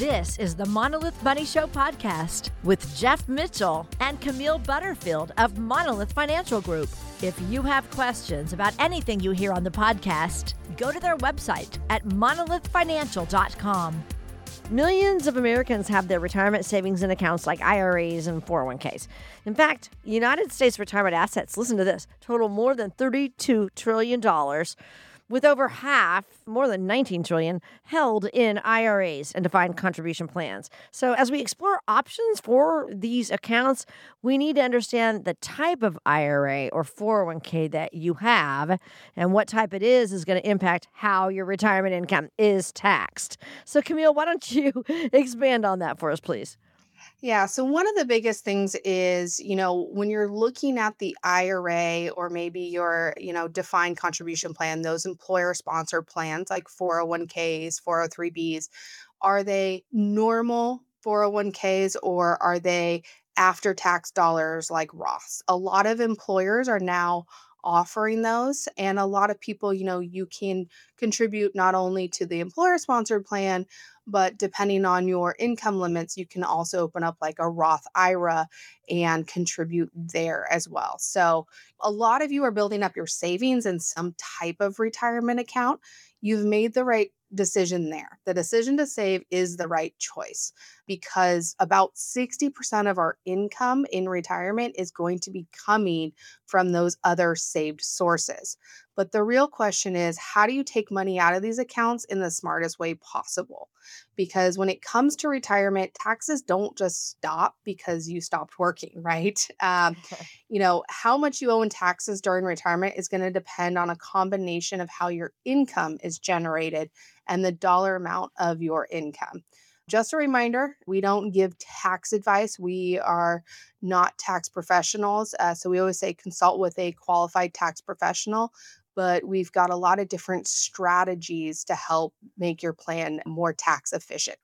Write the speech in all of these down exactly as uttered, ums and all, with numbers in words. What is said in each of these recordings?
This is the Monolith Money Show podcast with Jeff Mitchell and Camille Butterfield of Monolith Financial Group. If you have questions about anything you hear on the podcast, go to their website at monolith financial dot com. Millions of Americans have their retirement savings in accounts like I R As and four oh one k's. In fact, United States retirement assets, listen to this, total more than thirty-two trillion dollars, with over half, more than nineteen trillion dollars, held in I R As and defined contribution plans. So as we explore options for these accounts, we need to understand the type of I R A or four oh one k that you have, and what type it is is going to impact how your retirement income is taxed. So Camille, why don't you expand on that for us, please? Yeah. So one of the biggest things is, you know, when you're looking at the I R A or maybe your, you know, defined contribution plan, those employer sponsored plans like four oh one k's, four oh three b's, are they normal four oh one k's or are they after tax dollars like Roths? A lot of employers are now offering those, and a lot of people, you know, you can contribute not only to the employer sponsored plan, but depending on your income limits, you can also open up like a Roth I R A and contribute there as well. So, a lot of you are building up your savings in some type of retirement account. You've made the right decision there. The decision to save is the right choice because about sixty percent of our income in retirement is going to be coming from those other saved sources. But the real question is, how do you take money out of these accounts in the smartest way possible? Because when it comes to retirement, taxes don't just stop because you stopped working, right? Um, you know, how much you owe in taxes during retirement is going to depend on a combination of how your income is generated and the dollar amount of your income. Just a reminder, we don't give tax advice. We are not tax professionals. Uh, so we always say consult with a qualified tax professional, but we've got a lot of different strategies to help make your plan more tax efficient.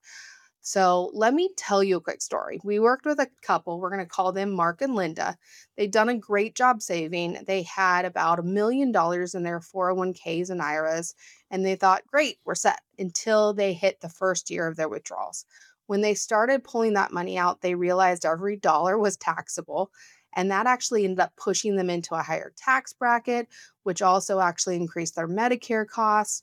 So let me tell you a quick story. We worked with a couple. We're going to call them Mark and Linda. They'd done a great job saving. They had about a million dollars in their four oh one k's and I R As, and they thought, great, we're set, until they hit the first year of their withdrawals. When they started pulling that money out, they realized every dollar was taxable. And that actually ended up pushing them into a higher tax bracket, which also actually increased their Medicare costs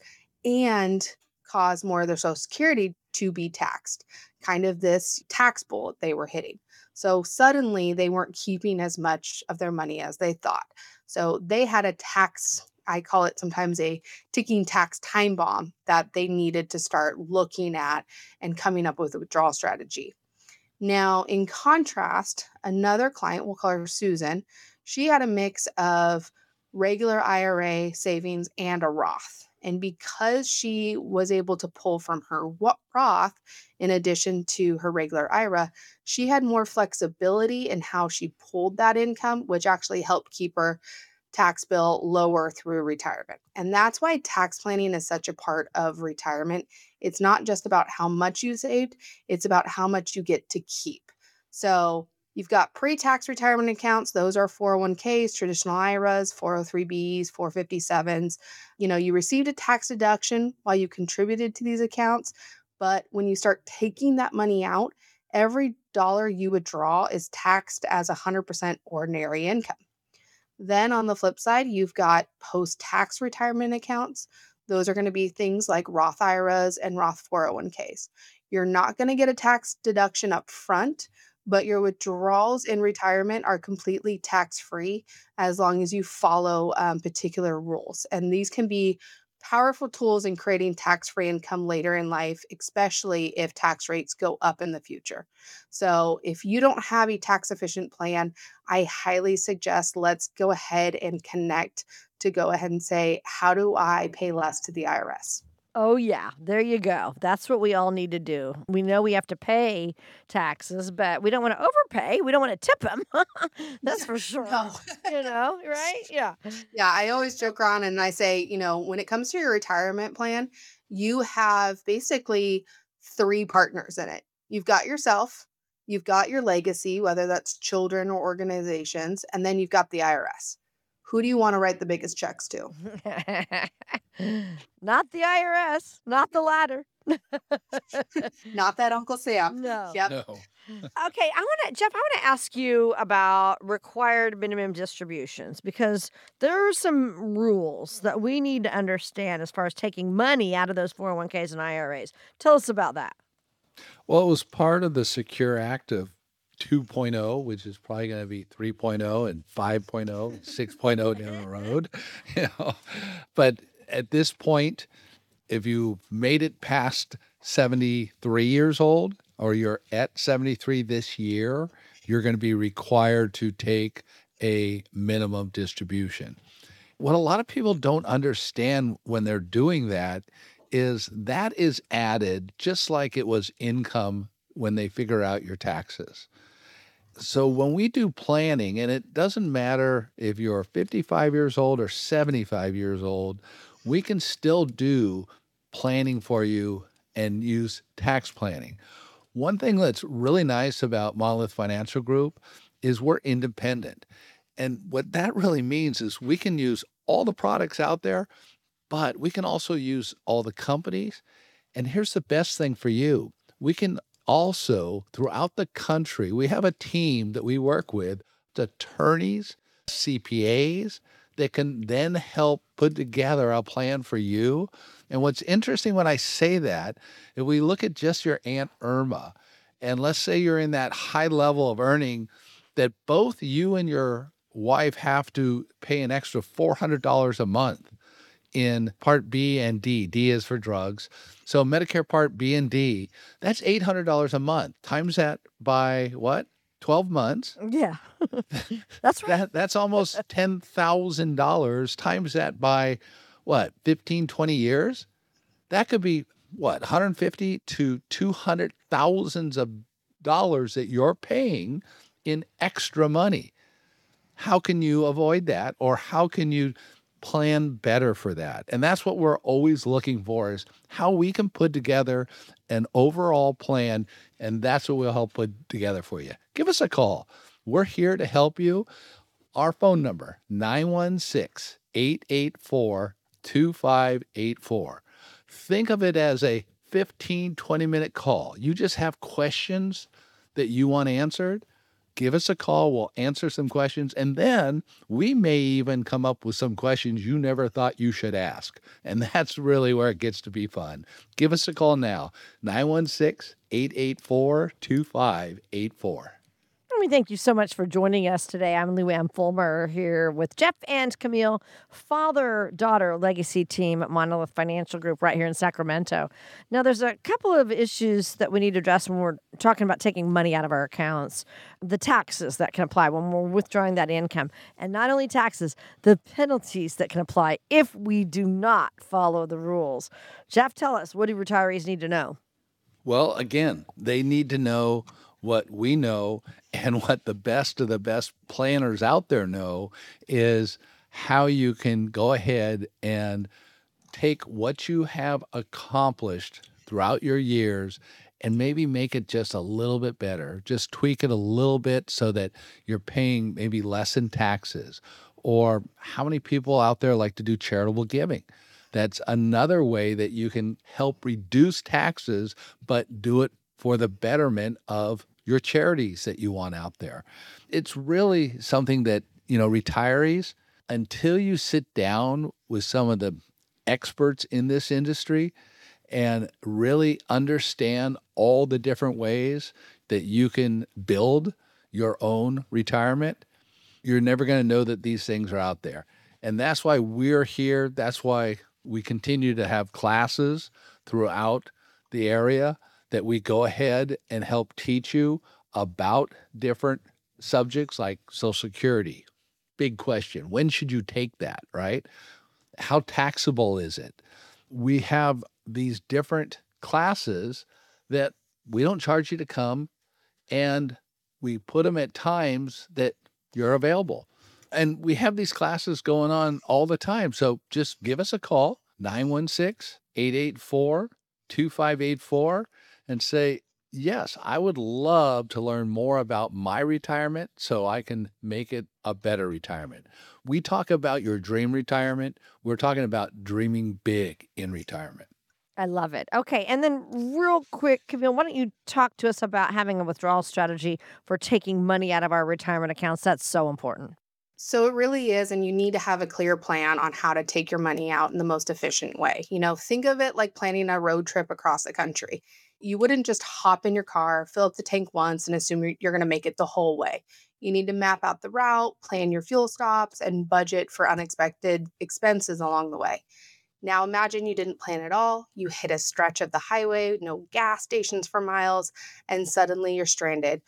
and caused more of their Social Security to be taxed, kind of this tax bullet they were hitting. So suddenly they weren't keeping as much of their money as they thought. So they had a tax, I call it sometimes a ticking tax time bomb that they needed to start looking at and coming up with a withdrawal strategy. Now, in contrast, another client, we'll call her Susan, she had a mix of regular I R A savings and a Roth. And because she was able to pull from her Roth in addition to her regular I R A, she had more flexibility in how she pulled that income, which actually helped keep her tax bill lower through retirement. And that's why tax planning is such a part of retirement. It's not just about how much you saved, it's about how much you get to keep. So you've got pre-tax retirement accounts. Those are four oh one k's, traditional I R As, four oh three b's, four fifty-sevens. You know, you received a tax deduction while you contributed to these accounts. But when you start taking that money out, every dollar you withdraw is taxed as one hundred percent ordinary income. Then on the flip side, you've got post-tax retirement accounts. Those are going to be things like Roth I R As and Roth four oh one k's. You're not going to get a tax deduction up front, but your withdrawals in retirement are completely tax-free as long as you follow um, particular rules. And these can be powerful tools in creating tax-free income later in life, especially if tax rates go up in the future. So if you don't have a tax-efficient plan, I highly suggest let's go ahead and connect to go ahead and say, how do I pay less to the I R S? Oh, yeah. There you go. That's what we all need to do. We know we have to pay taxes, but we don't want to overpay. We don't want to tip them. That's for sure. No. You know, right? Yeah. Yeah, I always joke around and I say, you know, when it comes to your retirement plan, you have basically three partners in it. You've got yourself, you've got your legacy, whether that's children or organizations, and then you've got the I R S. Who do you want to write the biggest checks to? Not the I R S, not the latter. Not that Uncle Sam. No. Yep. No. Okay, I want to, Jeff, I want to ask you about required minimum distributions because there are some rules that we need to understand as far as taking money out of those four oh one k's and I R As. Tell us about that. Well, it was part of the Secure Act of two point oh, which is probably going to be three point oh and five point oh, six point oh down the road. You know? But at this point, if you've made it past seventy-three years old, or you're at seventy-three this year, you're going to be required to take a minimum distribution. What a lot of people don't understand when they're doing that is that is added just like it was income when they figure out your taxes. So when we do planning, and it doesn't matter if you're fifty-five years old or seventy-five years old, we can still do planning for you and use tax planning. One thing that's really nice about Monolith Financial Group is we're independent. And what that really means is we can use all the products out there, but we can also use all the companies. And here's the best thing for you. We can also, throughout the country, we have a team that we work with, attorneys, C P As, that can then help put together a plan for you. And what's interesting when I say that, if we look at just your Aunt Irma, and let's say you're in that high level of earning that both you and your wife have to pay an extra four hundred dollars a month in Part B and D. D is for drugs. So Medicare Part B and D, that's eight hundred dollars a month. Times that by what? twelve months. Yeah, that's right. That, that's almost ten thousand dollars. Times that by what? fifteen, twenty years? That could be what? one hundred fifty to two hundred thousands of dollars that you're paying in extra money. How can you avoid that? Or how can you plan better for that? And that's what we're always looking for, is how we can put together an overall plan. And that's what we'll help put together for you. Give us a call. We're here to help you. Our phone number, nine one six, eight eight four, two five eight four. Think of it as a fifteen, twenty minute call. You just have questions that you want answered. Give us a call. We'll answer some questions. And then we may even come up with some questions you never thought you should ask. And that's really where it gets to be fun. Give us a call now, nine one six, eight eight four, two five eight four. Let me thank you so much for joining us today. I'm Lou Ann Fulmer here with Jeff and Camille, father-daughter legacy team at Monolith Financial Group right here in Sacramento. Now, there's a couple of issues that we need to address when we're talking about taking money out of our accounts. The taxes that can apply when we're withdrawing that income. And not only taxes, the penalties that can apply if we do not follow the rules. Jeff, tell us, what do retirees need to know? Well, again, they need to know what we know, and what the best of the best planners out there know is how you can go ahead and take what you have accomplished throughout your years and maybe make it just a little bit better. Just tweak it a little bit so that you're paying maybe less in taxes. Or how many people out there like to do charitable giving? That's another way that you can help reduce taxes, but do it for the betterment of your charities that you want out there. It's really something that, you know, retirees, until you sit down with some of the experts in this industry and really understand all the different ways that you can build your own retirement, you're never going to know that these things are out there. And that's why we're here. That's why we continue to have classes throughout the area that we go ahead and help teach you about different subjects like Social Security. Big question. When should you take that, right? How taxable is it? We have these different classes that we don't charge you to come, and we put them at times that you're available. And we have these classes going on all the time. So just give us a call, nine one six, eight eight four, two five eight four, and say, yes, I would love to learn more about my retirement so I can make it a better retirement. We talk about your dream retirement. We're talking about dreaming big in retirement. I love it. Okay. And then, real quick, Camille, why don't you talk to us about having a withdrawal strategy for taking money out of our retirement accounts? That's so important. So it really is, and you need to have a clear plan on how to take your money out in the most efficient way. You know, think of it like planning a road trip across the country. You wouldn't just hop in your car, fill up the tank once, and assume you're, you're going to make it the whole way. You need to map out the route, plan your fuel stops, and budget for unexpected expenses along the way. Now imagine you didn't plan at all. You hit a stretch of the highway, no gas stations for miles, and suddenly you're stranded.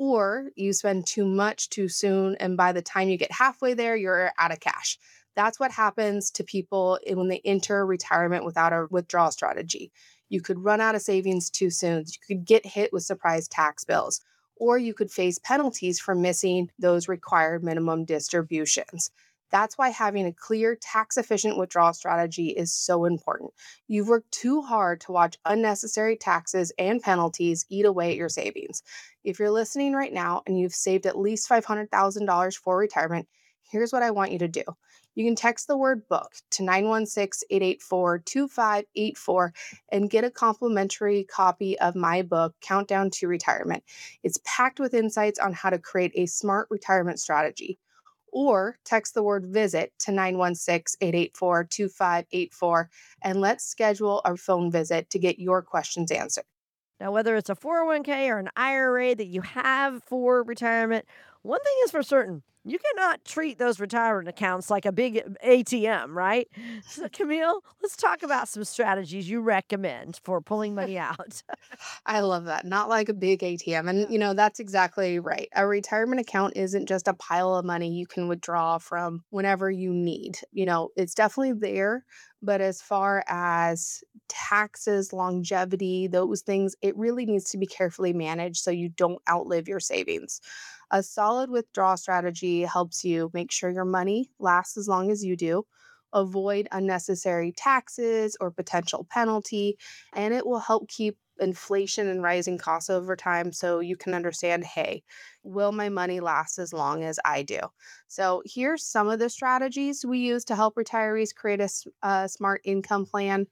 Or you spend too much too soon, and by the time you get halfway there, you're out of cash. That's what happens to people i- when they enter retirement without a withdrawal strategy. You could run out of savings too soon. You could get hit with surprise tax bills, or you could face penalties for missing those required minimum distributions. That's why having a clear, tax efficient withdrawal strategy is so important. You've worked too hard to watch unnecessary taxes and penalties eat away at your savings. If you're listening right now and you've saved at least five hundred thousand dollars for retirement, here's what I want you to do. You can text the word book to nine one six, eight eight four, two five eight four and get a complimentary copy of my book, Countdown to Retirement. It's packed with insights on how to create a smart retirement strategy. Or text the word visit to nine one six, eight eight four, two five eight four and let's schedule a phone visit to get your questions answered. Now, whether it's a four oh one k or an I R A that you have for retirement, one thing is for certain, you cannot treat those retirement accounts like a big A T M, right? So, Camille, let's talk about some strategies you recommend for pulling money out. I love that. Not like a big A T M. And, you know, that's exactly right. A retirement account isn't just a pile of money you can withdraw from whenever you need. You know, it's definitely there. But as far as taxes, longevity, those things, it really needs to be carefully managed so you don't outlive your savings. A solid withdrawal strategy helps you make sure your money lasts as long as you do, avoid unnecessary taxes or potential penalty, and it will help keep inflation and rising costs over time so you can understand, hey, will my money last as long as I do? So here's some of the strategies we use to help retirees create a, s- a smart income plan.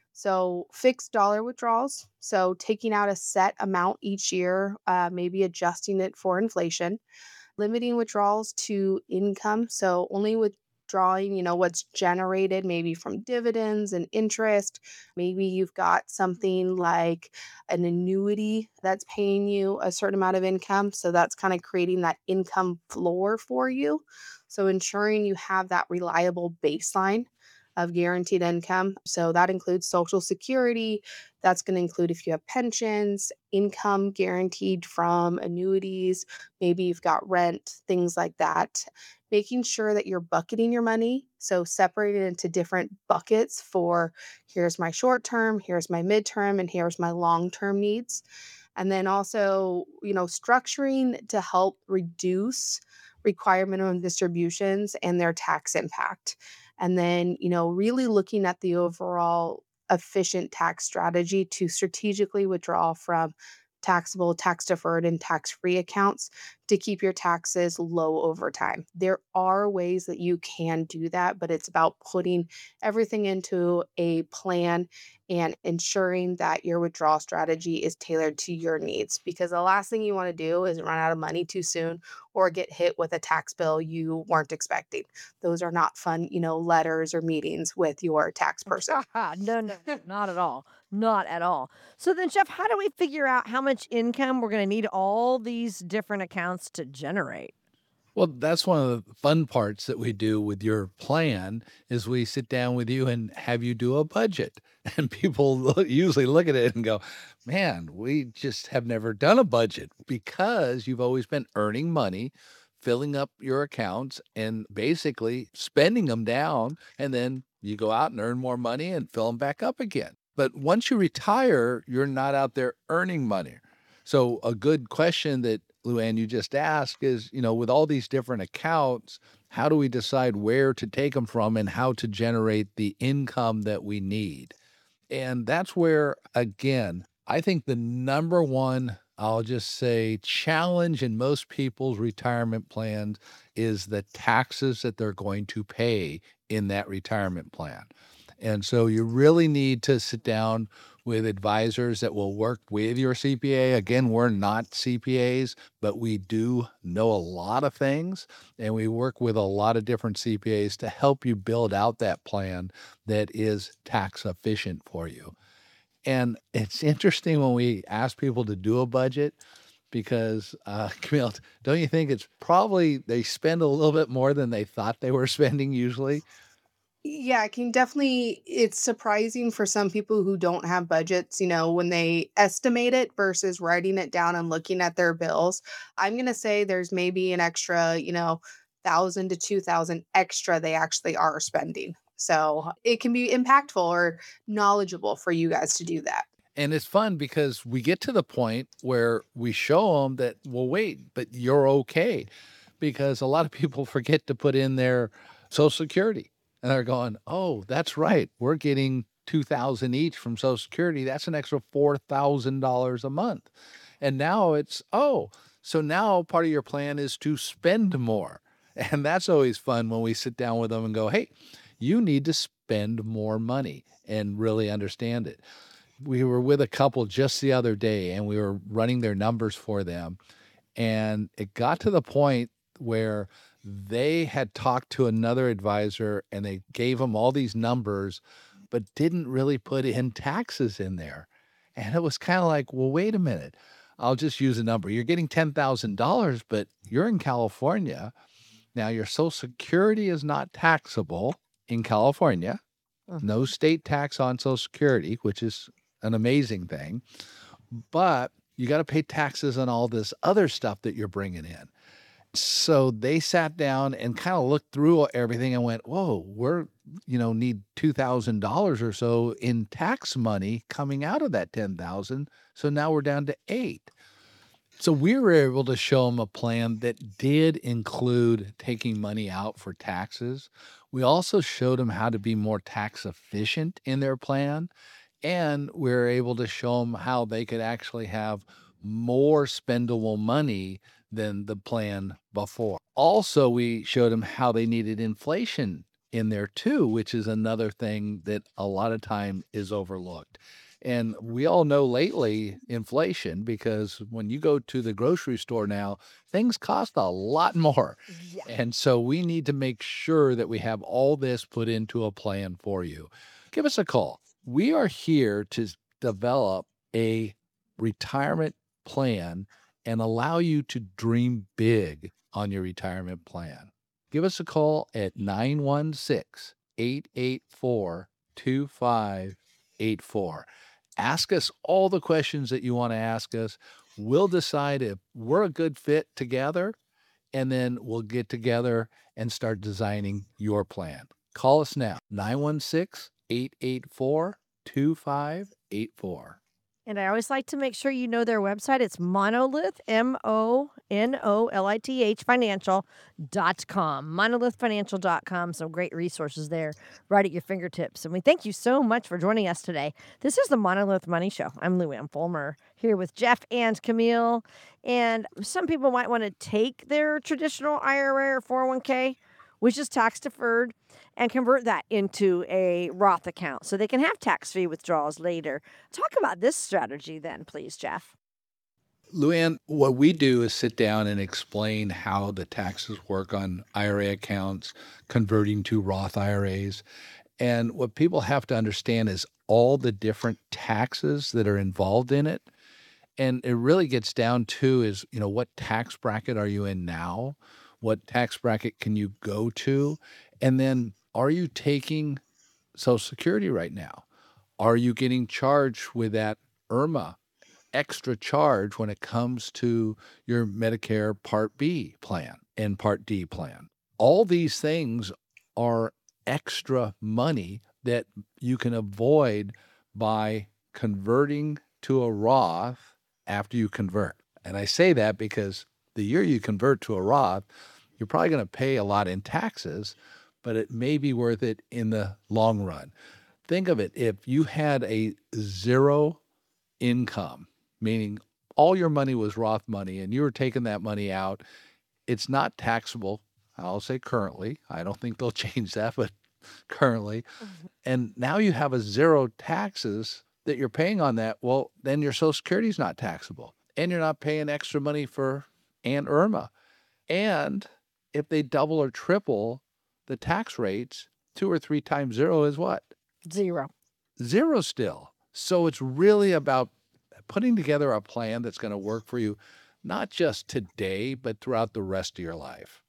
So fixed dollar withdrawals, so taking out a set amount each year, uh, maybe adjusting it for inflation. Limiting withdrawals to income, so only withdrawing, you know, what's generated maybe from dividends and interest. Maybe you've got something like an annuity that's paying you a certain amount of income, so that's kind of creating that income floor for you. So ensuring you have that reliable baseline of guaranteed income. So that includes Social Security. That's going to include if you have pensions, income guaranteed from annuities, maybe you've got rent, things like that. Making sure that you're bucketing your money. So separate it into different buckets for here's my short term, here's my midterm, and here's my long term needs. And then also, you know, structuring to help reduce require minimum distributions and their tax impact. And then, you know, really looking at the overall efficient tax strategy to strategically withdraw from taxable, tax deferred, and tax free accounts to keep your taxes low over time. There are ways that you can do that, but it's about putting everything into a plan and ensuring that your withdrawal strategy is tailored to your needs. Because the last thing you want to do is run out of money too soon or get hit with a tax bill you weren't expecting. Those are not fun, you know, letters or meetings with your tax person. No, no, not at all. Not at all. So then, Jeff, how do we figure out how much income we're going to need all these different accounts to generate? Well, that's one of the fun parts that we do with your plan is we sit down with you and have you do a budget. And people look, usually look at it and go, man, we just have never done a budget because you've always been earning money, filling up your accounts and basically spending them down. And then you go out and earn more money and fill them back up again. But once you retire, you're not out there earning money. So a good question that Luann you just asked is, you know, with all these different accounts, how do we decide where to take them from and how to generate the income that we need? And that's where, again, I think the number one, I'll just say, challenge in most people's retirement plans is the taxes that they're going to pay in that retirement plan. And so you really need to sit down with advisors that will work with your C P A. Again, we're not C P As, but we do know a lot of things, and we work with a lot of different C P As to help you build out that plan that is tax efficient for you. And it's interesting when we ask people to do a budget because, uh, Camille, don't you think it's probably they spend a little bit more than they thought they were spending usually? Yeah, it can definitely it's surprising for some people who don't have budgets, you know, when they estimate it versus writing it down and looking at their bills. I'm gonna say there's maybe an extra, you know, one thousand to two thousand extra they actually are spending. So, it can be impactful or knowledgeable for you guys to do that. And it's fun because we get to the point where we show them that, well, wait, but you're okay. Because a lot of people forget to put in their Social Security. And they're going, oh, that's right. We're getting two thousand each from Social Security. That's an extra four thousand dollars a month. And now it's, oh, so now part of your plan is to spend more. And that's always fun when we sit down with them and go, hey, you need to spend more money and really understand it. We were with a couple just the other day and we were running their numbers for them. And it got to the point where they had talked to another advisor and they gave them all these numbers, but didn't really put in taxes in there. And it was kind of like, well, wait a minute. I'll just use a number. You're getting ten thousand dollars, but you're in California. Now, your Social Security is not taxable in California. No state tax on Social Security, which is an amazing thing. But you got to pay taxes on all this other stuff that you're bringing in. So they sat down and kind of looked through everything and went, whoa, we're, you know, need two thousand dollars or so in tax money coming out of that ten thousand. So now we're down to eight. So we were able to show them a plan that did include taking money out for taxes. We also showed them how to be more tax efficient in their plan. And we were able to show them how they could actually have more spendable money than the plan before. Also, we showed them how they needed inflation in there too, which is another thing that a lot of time is overlooked. And we all know lately inflation because when you go to the grocery store now, things cost a lot more. Yeah. And so we need to make sure that we have all this put into a plan for you. Give us a call. We are here to develop a retirement plan and allow you to dream big on your retirement plan. Give us a call at nine one six, eight eight four, two five eight four. Ask us all the questions that you want to ask us. We'll decide if we're a good fit together, and then we'll get together and start designing your plan. Call us now, nine one six, eight eight four, two five eight four. And I always like to make sure you know their website. It's Monolith, M O N O L I T H, financial dot com. monolith financial dot com. Some great resources there right at your fingertips. And we thank you so much for joining us today. This is the Monolith Money Show. I'm Lou Ann Fulmer here with Jeff and Camille. And some people might want to take their traditional I R A or four oh one k, which is tax deferred, and convert that into a Roth account so they can have tax-free withdrawals later. Talk about this strategy then, please, Jeff. Lou Ann, what we do is sit down and explain how the taxes work on I R A accounts, converting to Roth I R As. And what people have to understand is all the different taxes that are involved in it. And it really gets down to is, you know, what tax bracket are you in now? What tax bracket can you go to? And then are you taking Social Security right now? Are you getting charged with that IRMA extra charge when it comes to your Medicare Part B plan and Part D plan? All these things are extra money that you can avoid by converting to a Roth after you convert. And I say that because the year you convert to a Roth, you're probably going to pay a lot in taxes, but it may be worth it in the long run. Think of it, if you had a zero income, meaning all your money was Roth money and you were taking that money out, it's not taxable. I'll say currently. I don't think they'll change that, but currently. And now you have a zero taxes that you're paying on that. Well, then your Social Security is not taxable. And you're not paying extra money for Aunt Irma. And if they double or triple the tax rates, two or three times zero is what? Zero. Zero still. So it's really about putting together a plan that's going to work for you, not just today, but throughout the rest of your life.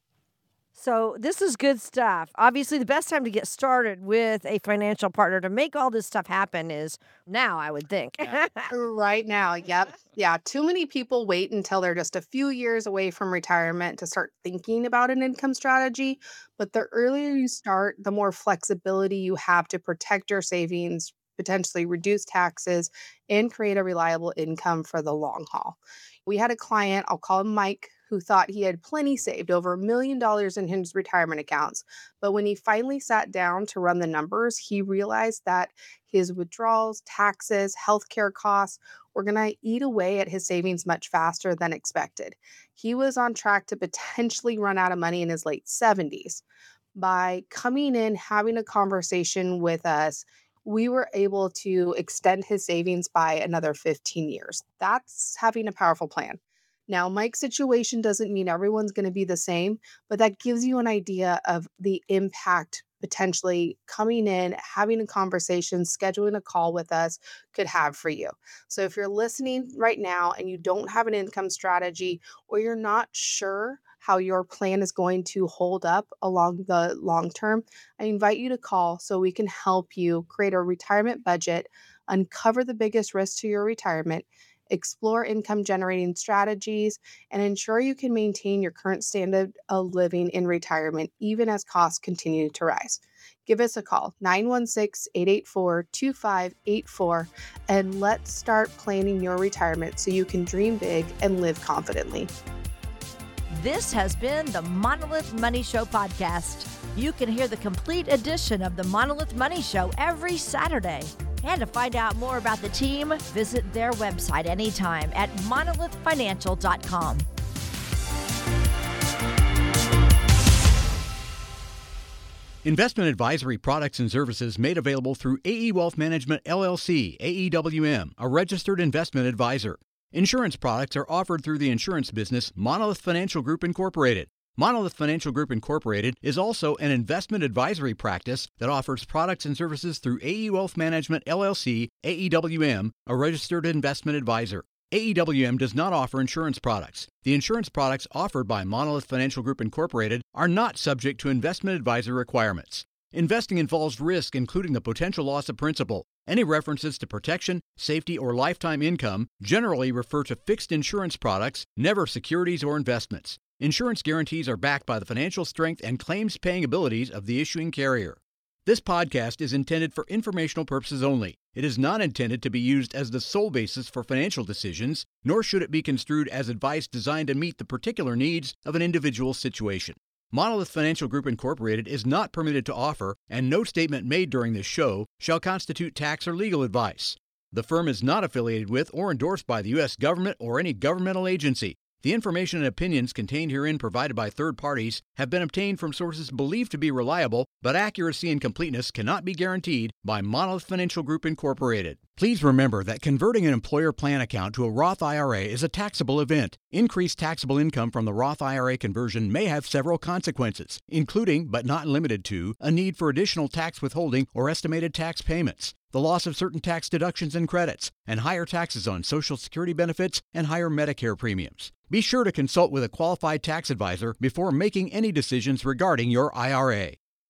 So this is good stuff. Obviously, the best time to get started with a financial partner to make all this stuff happen is now, I would think. Right now, yep. Yeah, too many people wait until they're just a few years away from retirement to start thinking about an income strategy. But the earlier you start, the more flexibility you have to protect your savings, potentially reduce taxes, and create a reliable income for the long haul. We had a client, I'll call him Mike, who thought he had plenty saved, over a million dollars in his retirement accounts. But when he finally sat down to run the numbers, he realized that his withdrawals, taxes, healthcare costs were going to eat away at his savings much faster than expected. He was on track to potentially run out of money in his late seventies. By coming in, having a conversation with us, we were able to extend his savings by another fifteen years. That's having a powerful plan. Now, Mike's situation doesn't mean everyone's going to be the same, but that gives you an idea of the impact potentially coming in, having a conversation, scheduling a call with us could have for you. So if you're listening right now and you don't have an income strategy, or you're not sure how your plan is going to hold up along the long term, I invite you to call so we can help you create a retirement budget, uncover the biggest risks to your retirement, explore income generating strategies, and ensure you can maintain your current standard of living in retirement, even as costs continue to rise. Give us a call, nine one six, eight eight four, two five eight four, and let's start planning your retirement so you can dream big and live confidently. This has been the Monolith Money Show podcast. You can hear the complete edition of the Monolith Money Show every Saturday. And to find out more about the team, visit their website anytime at monolith financial dot com. Investment advisory products and services made available through A E Wealth Management, L L C, A E W M, a registered investment advisor. Insurance products are offered through the insurance business Monolith Financial Group, Incorporated. Monolith Financial Group, Incorporated is also an investment advisory practice that offers products and services through A E Wealth Management, L L C, A E W M, a registered investment advisor. A E W M does not offer insurance products. The insurance products offered by Monolith Financial Group, Incorporated are not subject to investment advisor requirements. Investing involves risk, including the potential loss of principal. Any references to protection, safety, or lifetime income generally refer to fixed insurance products, never securities or investments. Insurance guarantees are backed by the financial strength and claims-paying abilities of the issuing carrier. This podcast is intended for informational purposes only. It is not intended to be used as the sole basis for financial decisions, nor should it be construed as advice designed to meet the particular needs of an individual situation. Monolith Financial Group, Incorporated is not permitted to offer, and no statement made during this show shall constitute tax or legal advice. The firm is not affiliated with or endorsed by the U S government or any governmental agency. The information and opinions contained herein provided by third parties have been obtained from sources believed to be reliable, but accuracy and completeness cannot be guaranteed by Monolith Financial Group, Incorporated. Please remember that converting an employer plan account to a Roth I R A is a taxable event. Increased taxable income from the Roth I R A conversion may have several consequences, including, but not limited to, a need for additional tax withholding or estimated tax payments, the loss of certain tax deductions and credits, and higher taxes on Social Security benefits and higher Medicare premiums. Be sure to consult with a qualified tax advisor before making any decisions regarding your I R A.